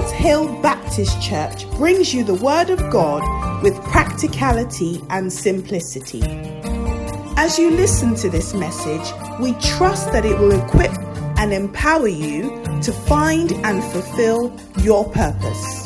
Lord's Hill Baptist Church brings you the Word of God with practicality and simplicity. As you listen to this message, we trust that it will equip and empower you to find and fulfill your purpose.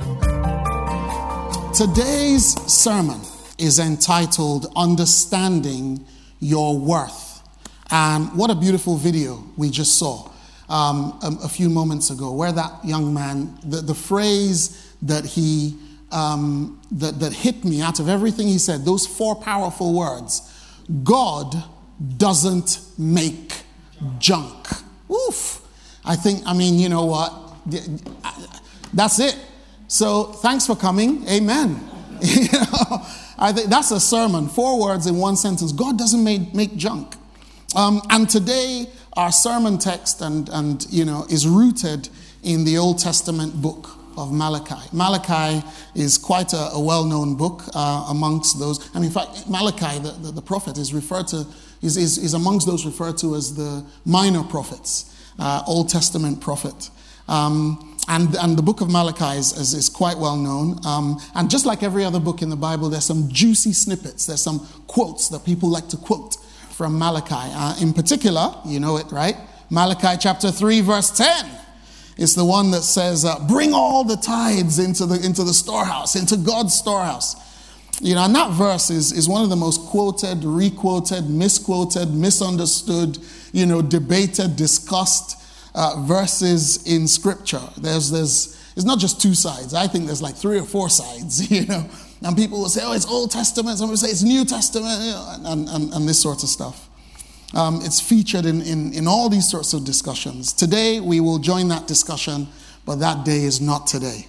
Today's sermon is entitled Understanding Your Worth. And what a beautiful video we just saw a few moments ago, where that young man, the phrase that he that hit me out of everything he said, those four powerful words: God doesn't make junk. Oof. You know what? That's it. So thanks for coming. Amen. I think that's a sermon. 4 words in one sentence. God doesn't make junk. And today our sermon text is rooted in the Old Testament book of Malachi. Malachi is quite a well-known book amongst those. And in fact, Malachi, the prophet, is amongst those referred to as the minor prophets, Old Testament prophet. And the book of Malachi is quite well known. And just like every other book in the Bible, there's some juicy snippets. There's some quotes that people like to quote from Malachi. In particular, you know it, right? Malachi chapter 3, verse 10. It's the one that says, bring all the tithes into the storehouse, into God's storehouse. And that verse is one of the most quoted, requoted, misquoted, misunderstood, debated, discussed verses in Scripture. It's not just 2 sides. I think there's like 3 or 4 sides, And people will say, oh, it's Old Testament. Some will say it's New Testament, and this sort of stuff. It's featured in all these sorts of discussions. Today, we will join that discussion, but that day is not today.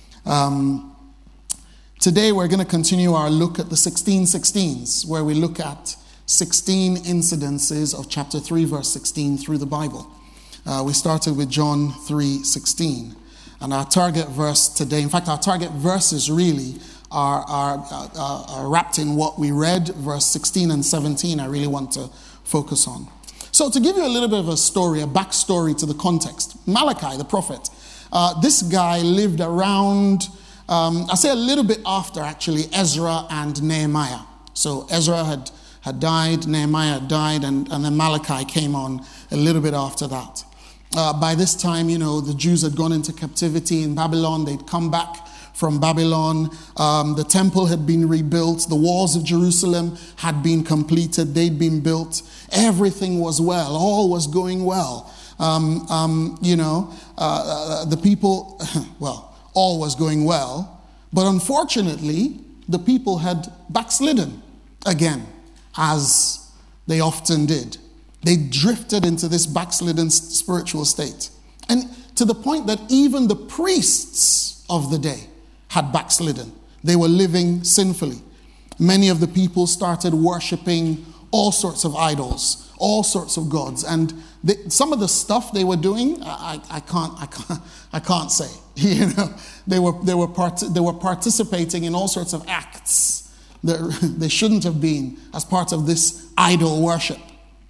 Today, we're going to continue our look at the 16:16s, where we look at 16 incidences of chapter 3, verse 16 through the Bible. We started with John 3:16. And our target verse today, in fact, our target verses really are wrapped in what we read, verse 16 and 17, I really want to focus on. So to give you a little bit of a story, a backstory to the context, Malachi, the prophet, this guy lived around, I say a little bit after, actually, Ezra and Nehemiah. So Ezra had died, Nehemiah had died, and then Malachi came on a little bit after that. By this time, the Jews had gone into captivity in Babylon. They'd come back from Babylon. The temple had been rebuilt. The walls of Jerusalem had been completed. They'd been built. Everything was well. All was going well. The people, all was going well. But unfortunately, the people had backslidden again, as they often did. They drifted into this backslidden spiritual state. And to the point that even the priests of the day had backslidden. They were living sinfully. Many of the people started worshiping all sorts of idols, all sorts of gods. And some of the stuff they were doing, I can't say. They were participating in all sorts of acts that they shouldn't have been as part of this idol worship.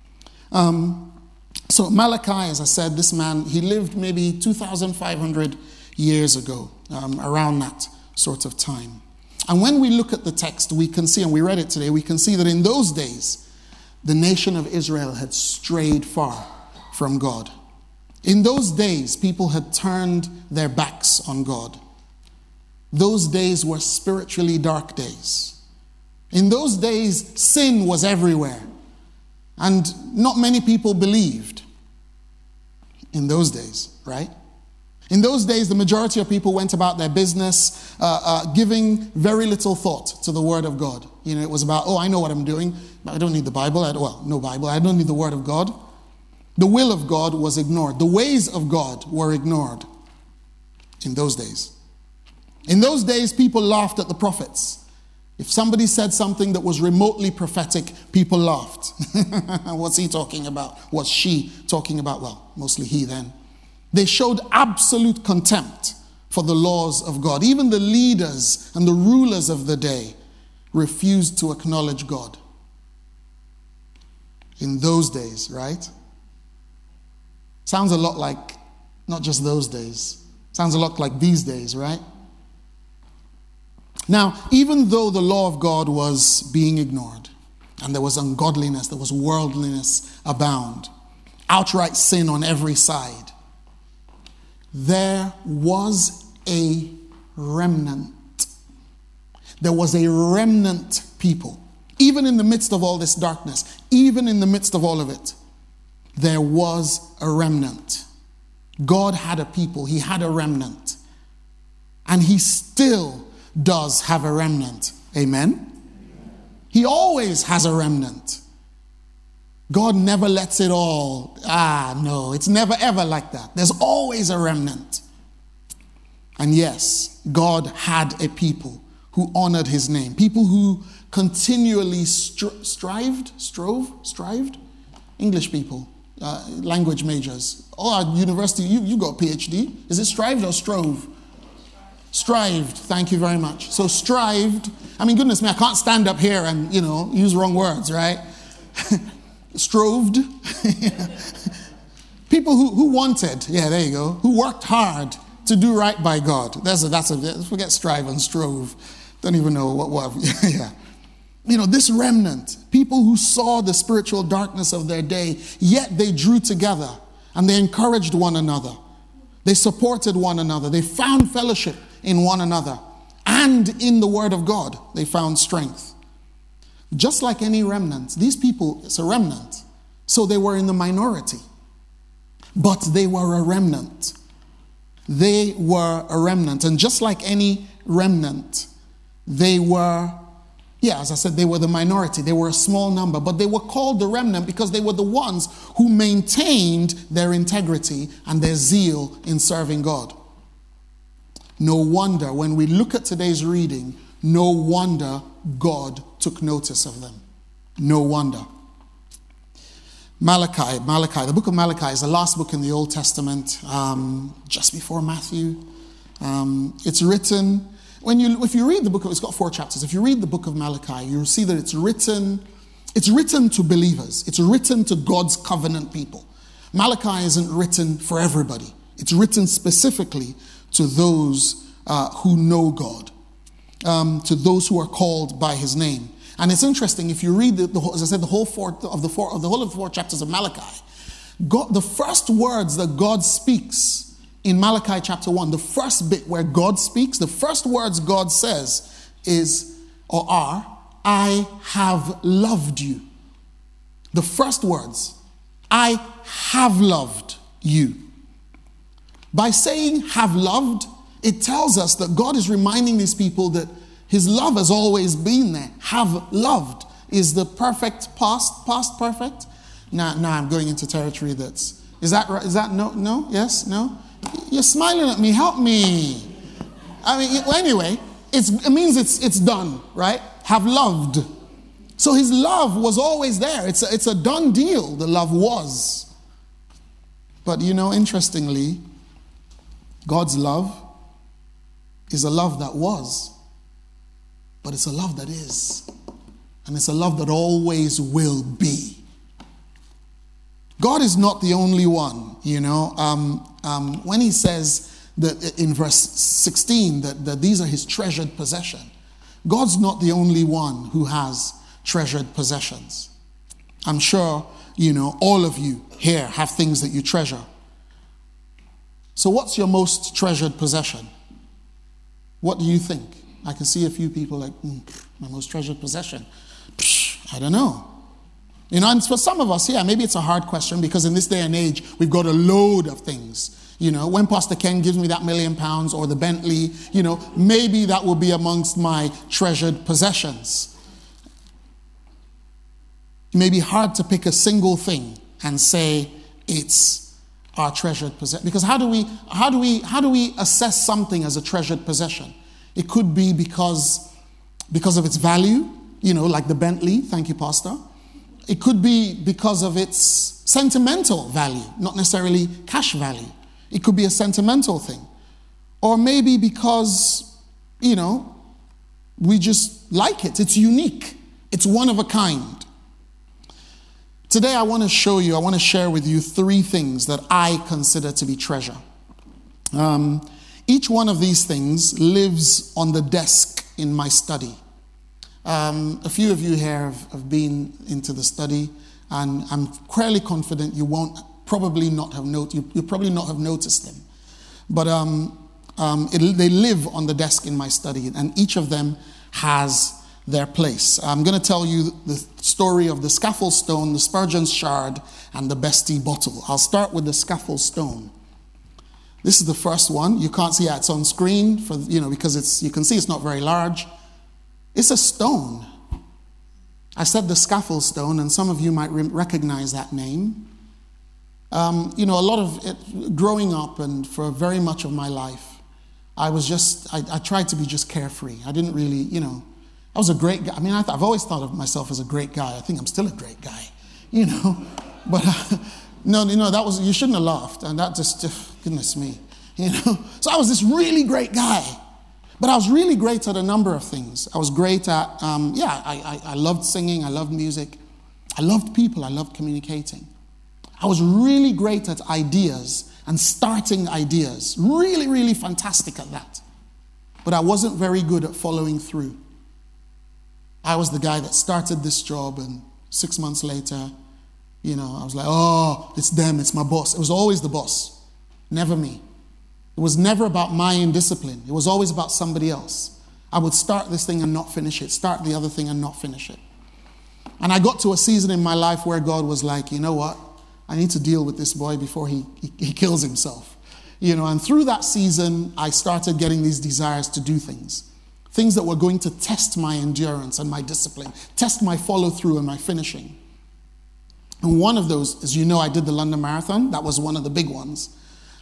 So Malachi, as I said, this man, he lived maybe 2,500 years ago, around that sort of time. And when we look at the text, we can see, and we read it today, we can see that in those days, the nation of Israel had strayed far from God. In those days, people had turned their backs on God. Those days were spiritually dark days. In those days, sin was everywhere. And not many people believed in those days, right? In those days, the majority of people went about their business giving very little thought to the Word of God. It was about, I know what I'm doing, but I don't need the Bible. No Bible. I don't need the Word of God. The will of God was ignored. The ways of God were ignored in those days. In those days, people laughed at the prophets. If somebody said something that was remotely prophetic, people laughed. What's he talking about? What's she talking about? Well, mostly he then. They showed absolute contempt for the laws of God. Even the leaders and the rulers of the day refused to acknowledge God. In those days, right? Sounds a lot like not just those days, Sounds a lot like these days, right? Now, even though the law of God was being ignored, and there was ungodliness, there was worldliness abound, outright sin on every side, there was a remnant. There was a remnant people. Even in the midst of all this darkness, even in the midst of all of it, there was a remnant. God had a people. He had a remnant. And he still does have a remnant. Amen? He always has a remnant. God never lets it all. No, it's never ever like that. There's always a remnant. And yes, God had a people who honored his name. People who continually strived? English people, language majors. Our university, you got a PhD. Is it strived or strove? Strived, thank you very much. So strived, I mean, goodness me, I can't stand up here and, use wrong words, right? Stroved. People who wanted, there you go, who worked hard to do right by God. Forget strive and strove. Don't even know what yeah. This remnant, people who saw the spiritual darkness of their day, yet they drew together and they encouraged one another. They supported one another. They found fellowship in one another. And in the word of God, they found strength. Just like any remnant, these people, it's a remnant. So they were in the minority. But they were a remnant. They were a remnant. And just like any remnant, they were, as I said, they were the minority. They were a small number. But they were called the remnant because they were the ones who maintained their integrity and their zeal in serving God. No wonder, when we look at today's reading, no wonder God took notice of them. No wonder. Malachi, the book of Malachi is the last book in the Old Testament, just before Matthew. It's written, if you read the book, it's got 4 chapters. If you read the book of Malachi, you'll see that it's written to believers. It's written to God's covenant people. Malachi isn't written for everybody. It's written specifically to those who know God, to those who are called by his name. And it's interesting, if you read, as I said, the whole of the 4 chapters of Malachi, the first words that God speaks in Malachi chapter 1, the first bit where God speaks, the first words God says are, I have loved you. The first words, I have loved you. By saying have loved, it tells us that God is reminding these people that his love has always been there. Have loved is the perfect past perfect. Now I'm going into territory that's, is that right? Is that no, yes, no? You're smiling at me, help me. I mean, anyway, it means it's done, right? Have loved. So his love was always there. It's a done deal, the love was. But interestingly, God's love is a love that was, but it's a love that is. And it's a love that always will be. God is not the only one, when he says that in verse 16 that these are his treasured possession, God's not the only one who has treasured possessions. I'm sure, all of you here have things that you treasure. So what's your most treasured possession? What do you think? I can see a few people like, my most treasured possession. I don't know. And for some of us, maybe it's a hard question because in this day and age, we've got a load of things. When Pastor Ken gives me that £1 million or the Bentley, maybe that will be amongst my treasured possessions. It may be hard to pick a single thing and say it's our treasured possession. Because how do we assess something as a treasured possession? It could be because of its value, like the Bentley. Thank you, Pastor. It could be because of its sentimental value, not necessarily cash value. It could be a sentimental thing. Or maybe because, we just like it. It's unique. It's one of a kind. Today I want to share with you 3 things that I consider to be treasure. Each one of these things lives on the desk in my study. A few of you here have been into the study, and I'm fairly confident you probably not have noticed them. But they live on the desk in my study, and each of them has their place. I'm going to tell you the story of the scaffold stone, the Spurgeon's shard, and the Bestie bottle. I'll start with the scaffold stone. This is the first one. You can't see it. It's on screen because you can see it's not very large. It's a stone. I said the scaffold stone, and some of you might recognize that name. A lot of it, growing up and for very much of my life, I tried to be just carefree. I didn't really, I was a great guy. I mean, I've always thought of myself as a great guy. I think I'm still a great guy, But no, that was, you shouldn't have laughed. And that just, goodness me, So I was this really great guy. But I was really great at a number of things. I was great at, I loved singing. I loved music. I loved people. I loved communicating. I was really great at ideas and starting ideas. Really, really fantastic at that. But I wasn't very good at following through. I was the guy that started this job, and 6 months later, I was like, oh, it's them, it's my boss. It was always the boss, never me. It was never about my indiscipline. It was always about somebody else. I would start this thing and not finish it, start the other thing and not finish it. And I got to a season in my life where God was like, you know what? I need to deal with this boy before he kills himself. And through that season, I started getting these desires to do things that were going to test my endurance and my discipline, test my follow-through and my finishing. And one of those, as you know, I did the London Marathon. That was one of the big ones.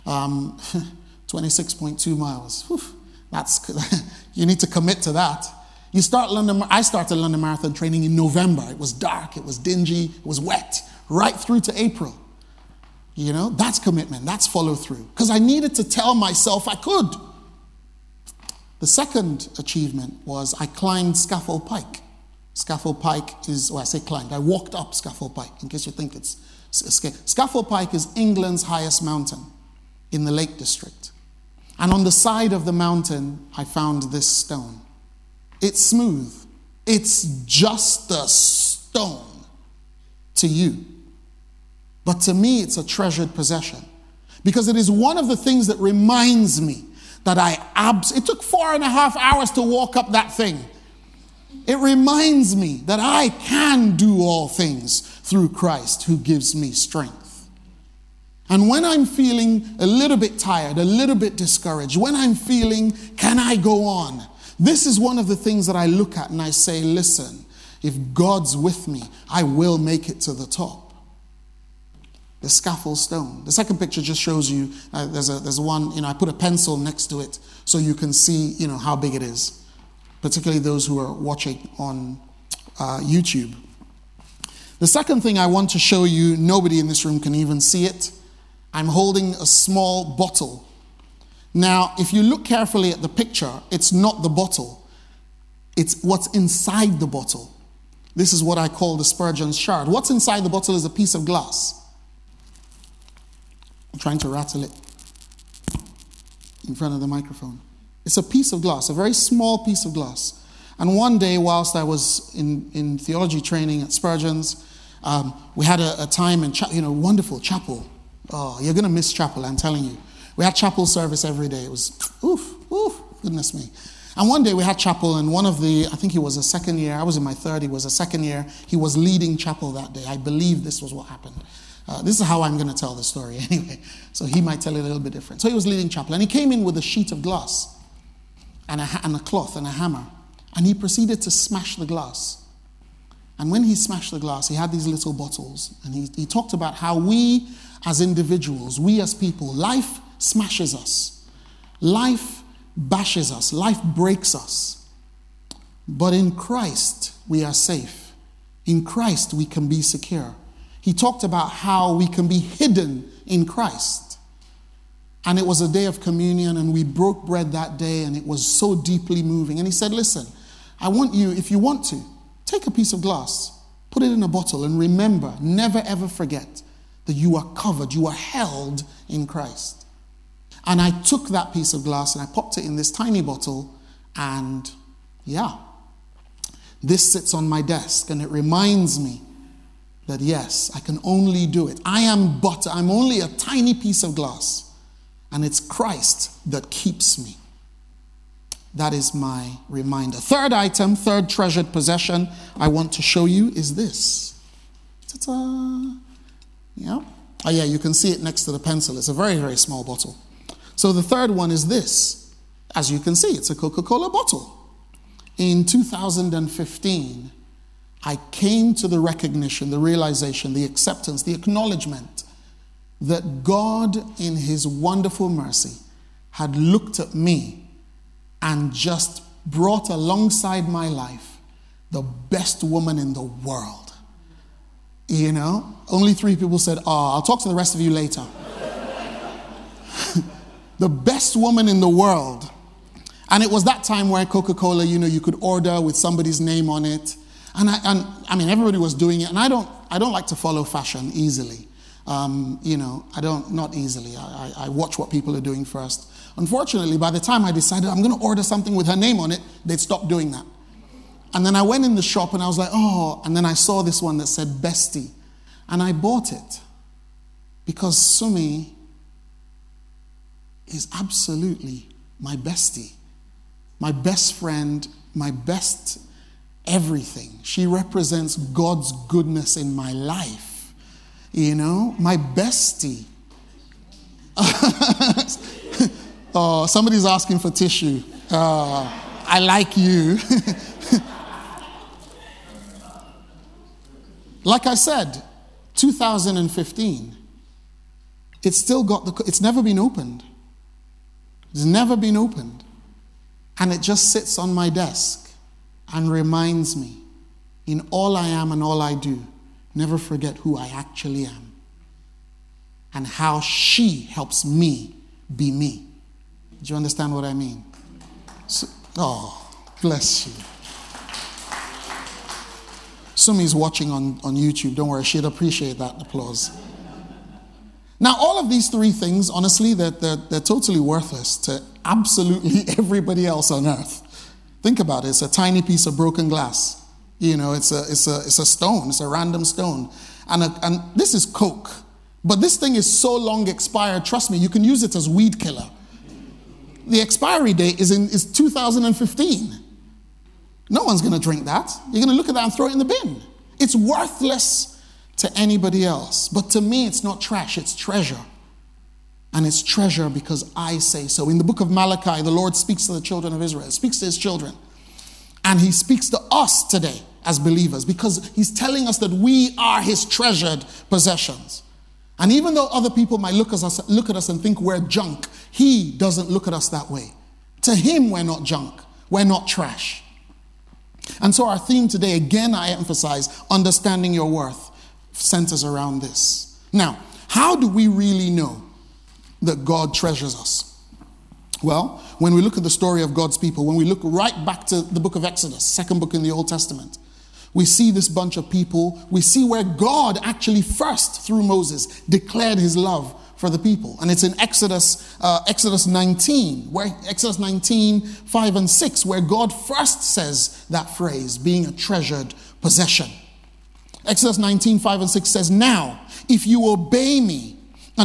26.2 miles. Whew, you need to commit to that. I started London Marathon training in November. It was dark, it was dingy, it was wet, right through to April. That's commitment, that's follow-through. Because I needed to tell myself I could. The second achievement was I climbed Scaffold Pike. Scaffold Pike is, I say climbed, I walked up Scaffold Pike, in case you think it's Scaffold Pike is England's highest mountain in the Lake District. And on the side of the mountain, I found this stone. It's smooth. It's just a stone to you. But to me, it's a treasured possession. Because it is one of the things that reminds me that it took 4.5 hours to walk up that thing. It reminds me that I can do all things through Christ who gives me strength. And when I'm feeling a little bit tired, a little bit discouraged, when I'm feeling, can I go on? This is one of the things that I look at and I say, listen, if God's with me, I will make it to the top. The scaffold stone. The second picture just shows you, there's one, I put a pencil next to it so you can see, how big it is. Particularly those who are watching on YouTube. The second thing I want to show you, nobody in this room can even see it. I'm holding a small bottle. Now, if you look carefully at the picture, it's not the bottle. It's what's inside the bottle. This is what I call the Spurgeon's shard. What's inside the bottle is a piece of glass. I'm trying to rattle it in front of the microphone. It's a piece of glass, a very small piece of glass. And one day, whilst I was in theology training at Spurgeon's, we had a time in wonderful chapel. Oh, you're going to miss chapel, I'm telling you. We had chapel service every day. It was, goodness me. And one day we had chapel, and I think he was a second year, I was in my third, he was a second year, he was leading chapel that day. I believe this was what happened. This is how I'm going to tell the story anyway. So he might tell it a little bit different. So he was leading chapel, and he came in with a sheet of glass and a cloth and a hammer, and he proceeded to smash the glass. And when he smashed the glass, he had these little bottles, and he talked about how we as individuals, we as people, life smashes us. Life bashes us. Life breaks us. But in Christ, we are safe. In Christ, we can be secure. He talked about how we can be hidden in Christ. And it was a day of communion, and we broke bread that day, and it was so deeply moving. And he said, listen, I want you, if you want to, take a piece of glass, put it in a bottle, and remember, never ever forget that you are covered, you are held in Christ. And I took that piece of glass and I popped it in this tiny bottle, and this sits on my desk, and it reminds me that yes, I can only do it. I'm only a tiny piece of glass, and it's Christ that keeps me. That is my reminder. Third item, third treasured possession I want to show you is this. Ta-ta. Yeah. Oh yeah, you can see it next to the pencil. It's a very, very small bottle. So the third one is this. As you can see, it's a Coca-Cola bottle. In 2015, I came to the recognition, the realization, the acceptance, the acknowledgement that God, in his wonderful mercy, had looked at me and just brought alongside my life the best woman in the world. You know, only 3 people said, I'll talk to the rest of you later. The best woman in the world. And it was that time where Coca-Cola, you could order with somebody's name on it. And I mean, everybody was doing it. And I don't like to follow fashion easily. Not easily. I watch what people are doing first. Unfortunately, by the time I decided I'm going to order something with her name on it, they'd stopped doing that. And then I went in the shop and I was like, and then I saw this one that said Bestie. And I bought it because Sumi is absolutely my bestie, my best friend, my best everything. She represents God's goodness in my life. My bestie. Somebody's asking for tissue. I like you. Like I said, 2015, it's still it's never been opened. It's never been opened. And it just sits on my desk and reminds me, in all I am and all I do, never forget who I actually am and how she helps me be me. Do you understand what I mean? Bless you. Sumi's watching on YouTube. Don't worry, she'd appreciate that applause. Now, all of these 3 things, honestly, they're totally worthless to absolutely everybody else on earth. Think about it. It's a tiny piece of broken glass. It's a stone. It's a random stone. And this is Coke. But this thing is so long expired, trust me, you can use it as weed killer. The expiry date is 2015. No one's going to drink that. You're going to look at that and throw it in the bin. It's worthless to anybody else. But to me, it's not trash, it's treasure. And it's treasure because I say so. In the book of Malachi, the Lord speaks to the children of Israel, speaks to his children. And he speaks to us today as believers because he's telling us that we are his treasured possessions. And even though other people might look at us and think we're junk, he doesn't look at us that way. To him, we're not junk. We're not trash. And so our theme today, again, I emphasize, understanding your worth, centers around this. Now, how do we really know that God treasures us? Well, when we look at the story of God's people, when we look right back to the book of Exodus, second book in the Old Testament, we see this bunch of people. We see where God actually first, through Moses, declared his love for the people. And it's in Exodus 19, 5 and 6, where God first says that phrase, being a treasured possession. Exodus 19, 5 and 6 says, "Now, if you obey me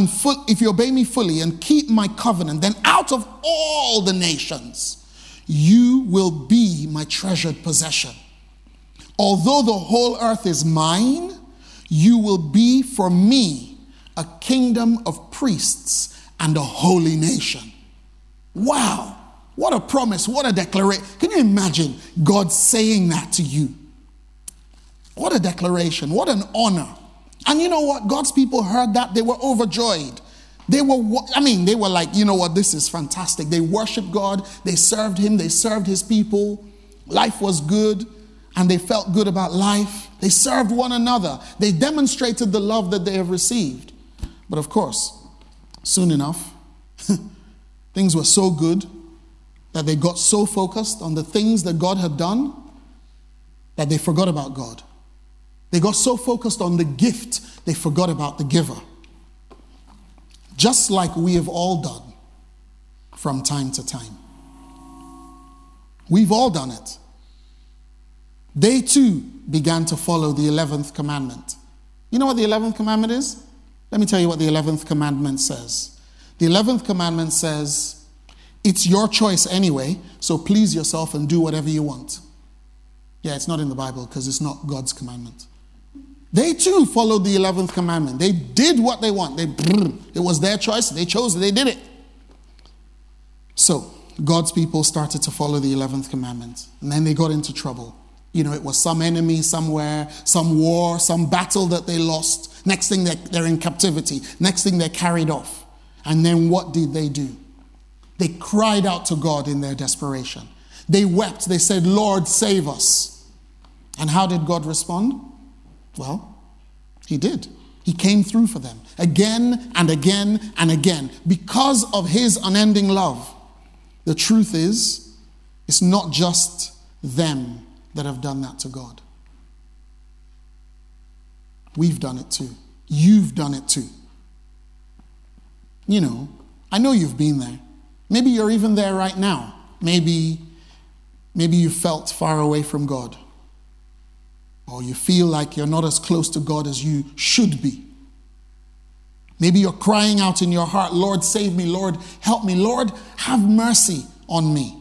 fully and keep my covenant, then out of all the nations, you will be my treasured possession. Although the whole earth is mine, you will be for me a kingdom of priests and a holy nation." Wow, what a promise, what a declaration. Can you imagine God saying that to you? What a declaration, what an honor. And you know what? God's people heard that. They were overjoyed. They were like, you know what? This is fantastic. They worshiped God. They served him. They served his people. Life was good. And they felt good about life. They served one another. They demonstrated the love that they have received. But of course, soon enough, things were so good that they got so focused on the things that God had done that they forgot about God. They got so focused on the gift, they forgot about the giver. Just like we have all done from time to time. We've all done it. They too began to follow the 11th commandment. You know what the 11th commandment is? Let me tell you what the 11th commandment says. The 11th commandment says, it's your choice anyway, so please yourself and do whatever you want. Yeah, it's not in the Bible because it's not God's commandment. They too followed the 11th commandment. They did what they want. It was their choice. They chose it. They did it. So God's people started to follow the 11th commandment. And then they got into trouble. You know, it was some enemy somewhere, some war, some battle that they lost. Next thing they're in captivity. Next thing they're carried off. And then what did they do? They cried out to God in their desperation. They wept. They said, Lord, save us. And how did God respond? Well, he did. He came through for them again and again and again because of his unending love. The truth is, it's not just them that have done that to God. We've done it too. You've done it too. You know, I know you've been there. Maybe you're even there right now. Maybe you felt far away from God. Or you feel like you're not as close to God as you should be. Maybe you're crying out in your heart, Lord, save me. Lord, help me. Lord, have mercy on me.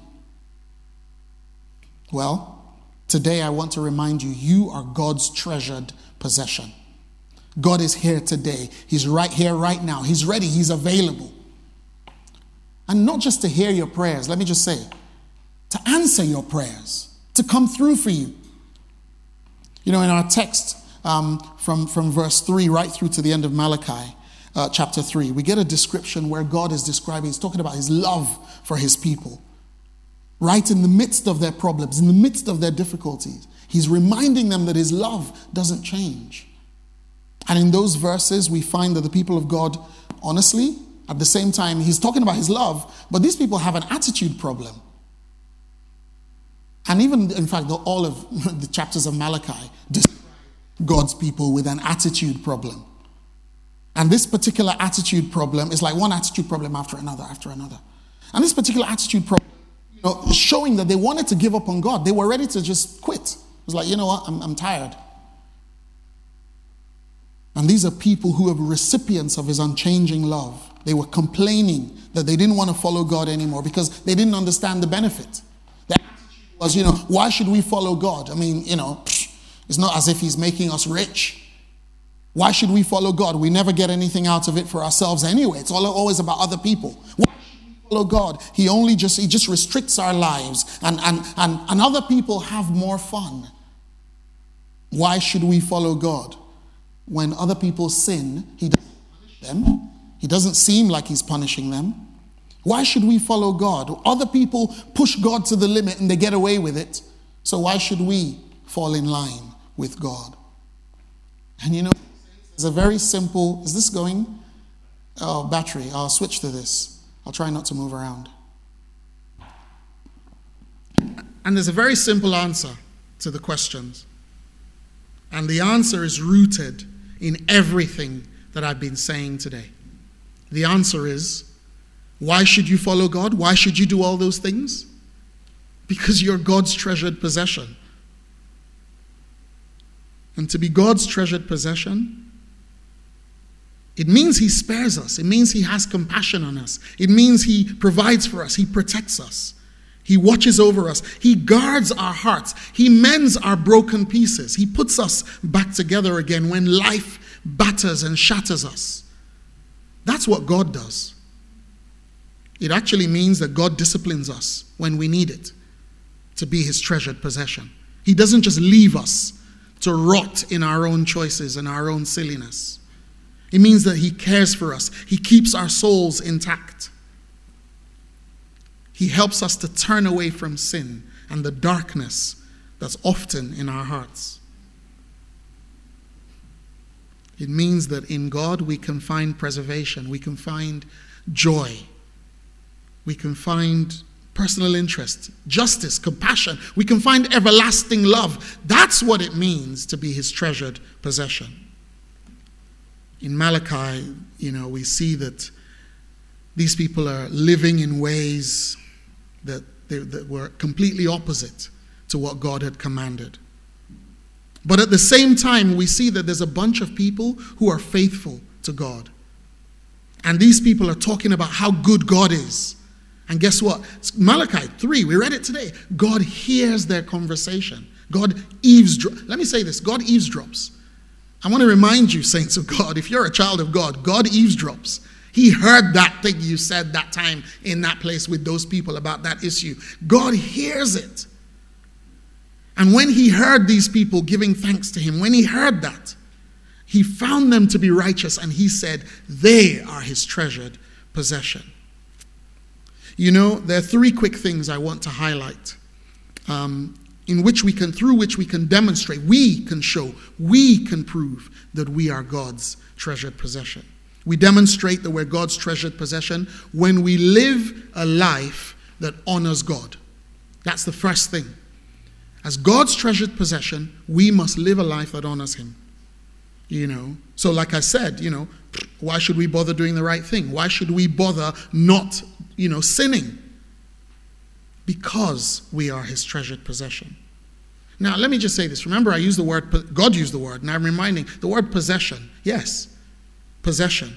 Well, today I want to remind you, you are God's treasured possession. God is here today. He's right here, right now. He's ready. He's available. And not just to hear your prayers, let me just say, to answer your prayers, to come through for you. You know, in our text from verse 3 right through to the end of Malachi, chapter 3, we get a description where God is describing, he's talking about his love for his people. Right in the midst of their problems, in the midst of their difficulties, he's reminding them that his love doesn't change. And in those verses, we find that the people of God, honestly, at the same time, he's talking about his love, but these people have an attitude problem. And even, in fact, all of the chapters of Malachi describe God's people with an attitude problem. And this particular attitude problem is like one attitude problem after another, after another. And this particular attitude problem, you know, is showing that they wanted to give up on God. They were ready to just quit. It was like, you know what, I'm tired. And these are people who are recipients of his unchanging love. They were complaining that they didn't want to follow God anymore because they didn't understand the benefit. Their attitude was, you know, why should we follow God? I mean, you know, it's not as if he's making us rich. Why should we follow God? We never get anything out of it for ourselves anyway. It's always about other people. Why should we follow God? He just restricts our lives and other people have more fun. Why should we follow God? When other people sin, he doesn't punish them. He doesn't seem like he's punishing them. Why should we follow God? Other people push God to the limit and they get away with it. So why should we fall in line with God? And you know, it's a very simple, is this going? Oh, battery. I'll switch to this. I'll try not to move around. And there's a very simple answer to the questions. And the answer is rooted in everything that I've been saying today. The answer is, why should you follow God? Why should you do all those things? Because you're God's treasured possession. And to be God's treasured possession, it means he spares us. It means he has compassion on us. It means he provides for us. He protects us. He watches over us. He guards our hearts. He mends our broken pieces. He puts us back together again when life batters and shatters us. That's what God does. It actually means that God disciplines us when we need it to be his treasured possession. He doesn't just leave us to rot in our own choices and our own silliness. It means that he cares for us. He keeps our souls intact. He helps us to turn away from sin and the darkness that's often in our hearts. It means that in God we can find preservation. We can find joy. We can find personal interest, justice, compassion. We can find everlasting love. That's what it means to be his treasured possession. In Malachi, we see that These people are living in ways that were completely opposite to what God had commanded. But at the same time, we see that there's a bunch of people who are faithful to God. And these people are talking about how good God is. And guess what? Malachi 3, we read it today. God hears their conversation. God eavesdrops. Let me say this. God eavesdrops. I want to remind you, saints of God, if you're a child of God, God eavesdrops. He heard that thing you said that time in that place with those people about that issue. God hears it. And when he heard these people giving thanks to him, when he heard that, he found them to be righteous, and he said, they are his treasured possession. You know, there are three quick things I want to highlight, through which we can demonstrate, we can show, we can prove that we are God's treasured possession. We demonstrate that we're God's treasured possession when we live a life that honors God. That's the first thing. As God's treasured possession, we must live a life that honors him. You know, so like I said, why should we bother doing the right thing? Why should we bother not, sinning? Because we are his treasured possession. Now, let me just say this. Remember, I used the word, God used the word, and I'm reminding, the word possession. Yes, possession.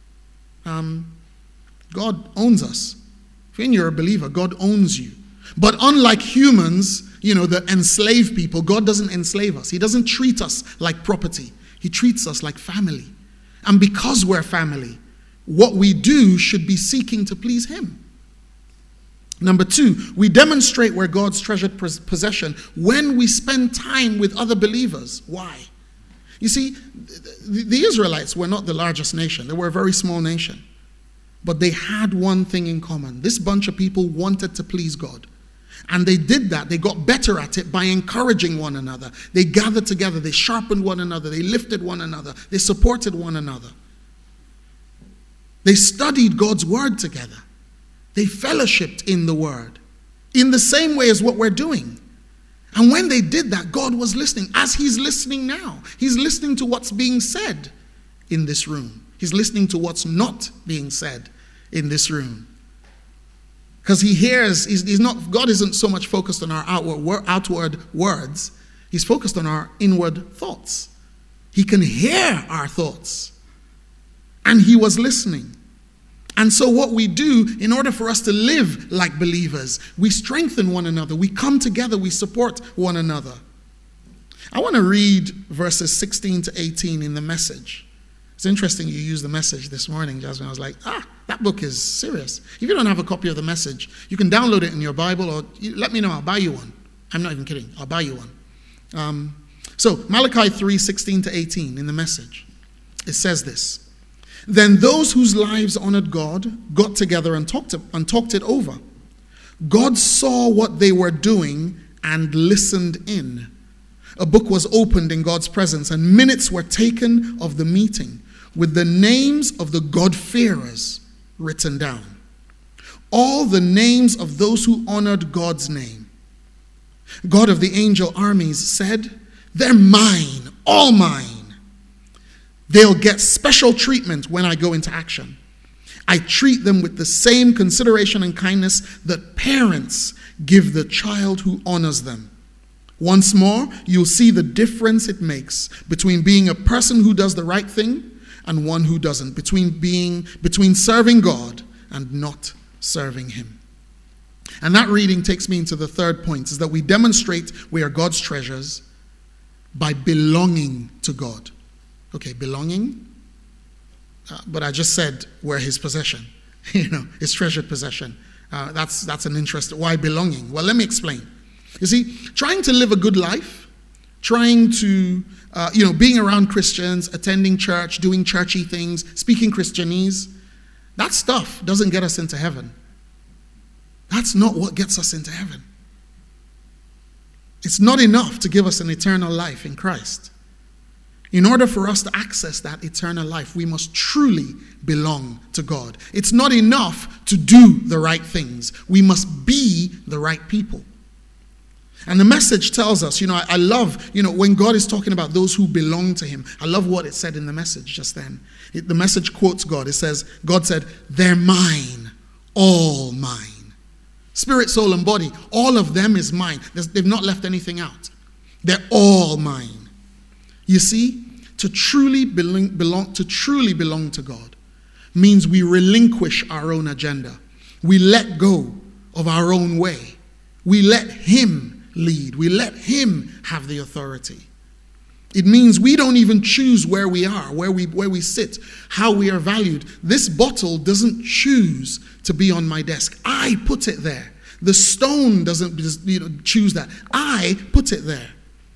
God owns us. When you're a believer, God owns you. But unlike humans, the enslaved people, God doesn't enslave us. He doesn't treat us like property. He treats us like family. And because we're family, what we do should be seeking to please him. Number two, we demonstrate we're God's treasured possession when we spend time with other believers. Why? You see, the Israelites were not the largest nation. They were a very small nation. But they had one thing in common. This bunch of people wanted to please God. And they did that. They got better at it by encouraging one another. They gathered together. They sharpened one another. They lifted one another. They supported one another. They studied God's word together. They fellowshiped in the word in the same way as what we're doing. And when they did that, God was listening, as he's listening now. He's listening to what's being said in this room. He's listening to what's not being said in this room. Because he hears, God isn't so much focused on our outward words. He's focused on our inward thoughts. He can hear our thoughts. And he was listening. And so what we do, in order for us to live like believers, we strengthen one another. We come together. We support one another. I want to read verses 16 to 18 in the Message. It's interesting you used the Message this morning, Jasmine. I was like, that book is serious. If you don't have a copy of the Message, you can download it in your Bible, or let me know. I'll buy you one. I'm not even kidding. I'll buy you one. So Malachi 3, 16 to 18 in the Message. It says this. Then those whose lives honored God got together and talked it over. God saw what they were doing and listened in. A book was opened in God's presence, and minutes were taken of the meeting, with the names of the God-fearers written down. All the names of those who honored God's name. God of the angel armies said, they're mine, all mine. They'll get special treatment when I go into action. I treat them with the same consideration and kindness that parents give the child who honors them. Once more, you'll see the difference it makes between being a person who does the right thing and one who doesn't, between serving God and not serving him. And that reading takes me into the third point, is that we demonstrate we are God's treasures by belonging to God. Okay, belonging, but I just said we're his possession, his treasured possession. That's an interest. Why belonging? Well, let me explain. You see, trying to live a good life, trying to, being around Christians, attending church, doing churchy things, speaking Christianese, that stuff doesn't get us into heaven. That's not what gets us into heaven. It's not enough to give us an eternal life in Christ. In order for us to access that eternal life, we must truly belong to God. It's not enough to do the right things. We must be the right people. And the Message tells us, I love, when God is talking about those who belong to him, I love what it said in the Message just then. The Message quotes God. It says, God said, they're mine, all mine. Spirit, soul, and body, all of them is mine. They've not left anything out. They're all mine. You see, to truly belong to God means we relinquish our own agenda. We let go of our own way. We let him lead. We let him have the authority. It means we don't even choose where we are, where we sit, how we are valued. This bottle doesn't choose to be on my desk. I put it there. The stone doesn't choose that. I put it there.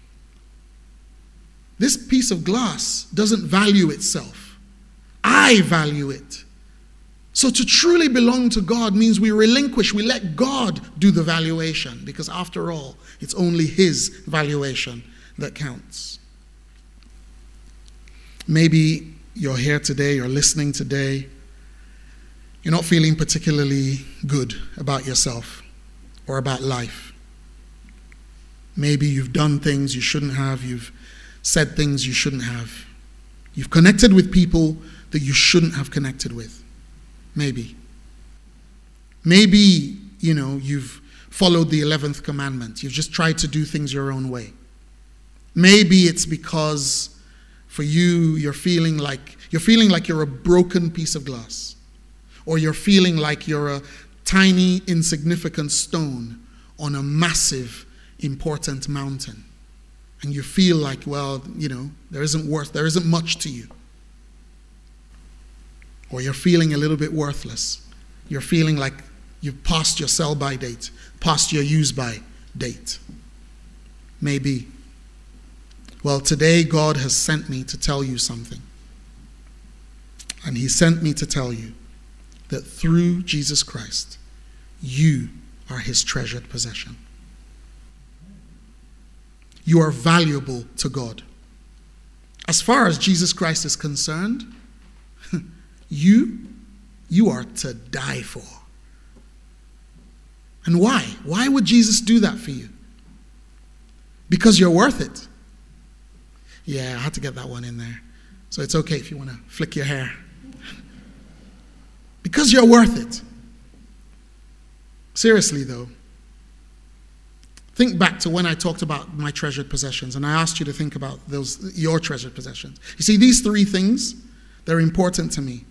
This piece of glass doesn't value itself. I value it. So to truly belong to God means we relinquish, we let God do the valuation, because after all, it's only his valuation that counts. Maybe you're here today, you're listening today, you're not feeling particularly good about yourself or about life. Maybe you've done things you shouldn't have, you've said things you shouldn't have. You've connected with people that you shouldn't have connected with. Maybe, you've followed the 11th commandment. You've just tried to do things your own way. Maybe it's because for you, you're feeling like you're a broken piece of glass, or you're feeling like you're a tiny, insignificant stone on a massive, important mountain. And you feel like, there isn't much to you. Or you're feeling a little bit worthless. You're feeling like you've passed your sell-by date, past your use-by date. Maybe. Well, today God has sent me to tell you something. And he sent me to tell you that through Jesus Christ, you are his treasured possession. You are valuable to God. As far as Jesus Christ is concerned, you are to die for. And why? Why would Jesus do that for you? Because you're worth it. Yeah, I had to get that one in there. So it's okay if you want to flick your hair. Because you're worth it. Seriously though, think back to when I talked about my treasured possessions, and I asked you to think about your treasured possessions. You see, these three things, they're important to me.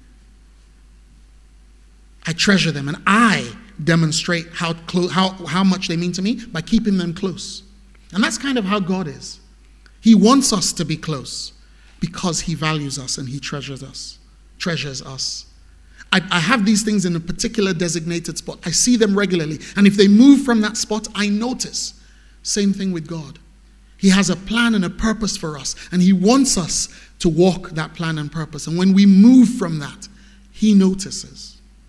I treasure them, and I demonstrate how much they mean to me by keeping them close. And that's kind of how God is. He wants us to be close because he values us and he treasures us. I have these things in a particular designated spot. I see them regularly, and if they move from that spot, I notice. Same thing with God. He has a plan and a purpose for us, and he wants us to walk that plan and purpose. And when we move from that, he notices.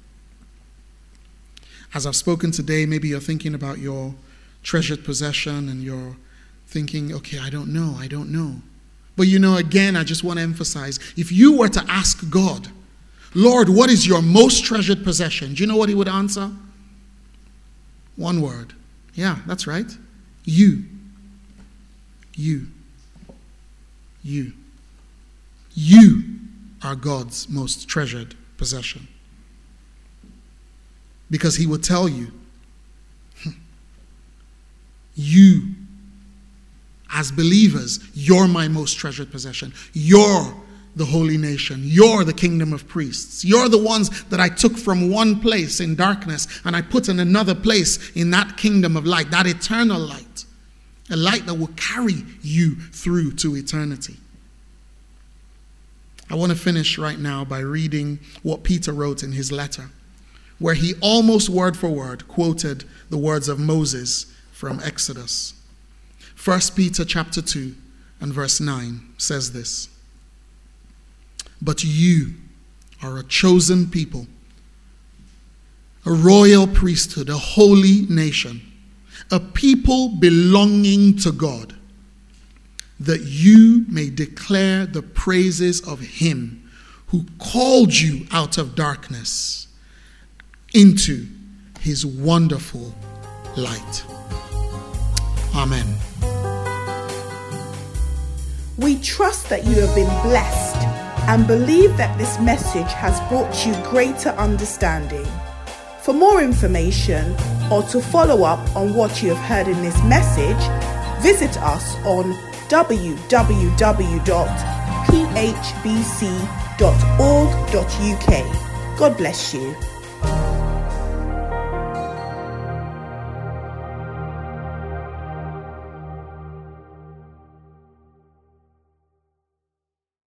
As I've spoken today, maybe you're thinking about your treasured possession and you're thinking, okay, I don't know. But again, I just want to emphasize, if you were to ask God, Lord, what is your most treasured possession? Do you know what he would answer? One word. Yeah, that's right. You. You. You. You are God's most treasured possession. Because he would tell you, you, as believers, you're my most treasured possession. You're the holy nation. You're the kingdom of priests. You're the ones that I took from one place in darkness and I put in another place in that kingdom of light, that eternal light. A light that will carry you through to eternity. I want to finish right now by reading what Peter wrote in his letter, where he almost word for word quoted the words of Moses from Exodus. 1 Peter chapter 2 and verse 9 says this: "But you are a chosen people, a royal priesthood, a holy nation, a people belonging to God, that you may declare the praises of him who called you out of darkness into his wonderful light." Amen. We trust that you have been blessed and believe that this message has brought you greater understanding. For more information or to follow up on what you have heard in this message, visit us on www.phbc.org.uk. God bless you.